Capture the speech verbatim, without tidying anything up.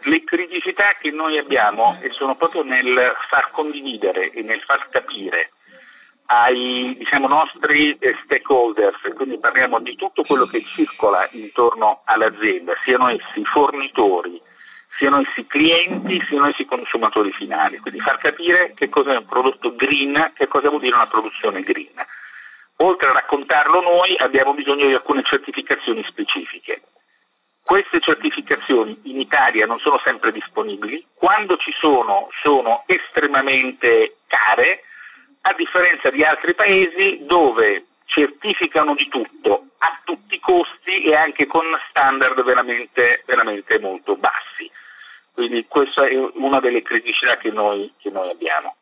Le criticità che noi abbiamo sono proprio nel far condividere e nel far capire ai diciamo, nostri stakeholders, quindi parliamo di tutto quello che circola intorno all'azienda, siano essi fornitori, siano essi clienti, siano essi consumatori finali, quindi far capire che cos'è un prodotto green, che cosa vuol dire una produzione green. Oltre a raccontarlo noi abbiamo bisogno di alcune certificazioni specifiche. Queste certificazioni in Italia non sono sempre disponibili, quando ci sono sono estremamente care, a differenza di altri paesi dove certificano di tutto a tutti i costi e anche con standard veramente, veramente molto bassi. Quindi questa è una delle criticità che noi, che noi abbiamo.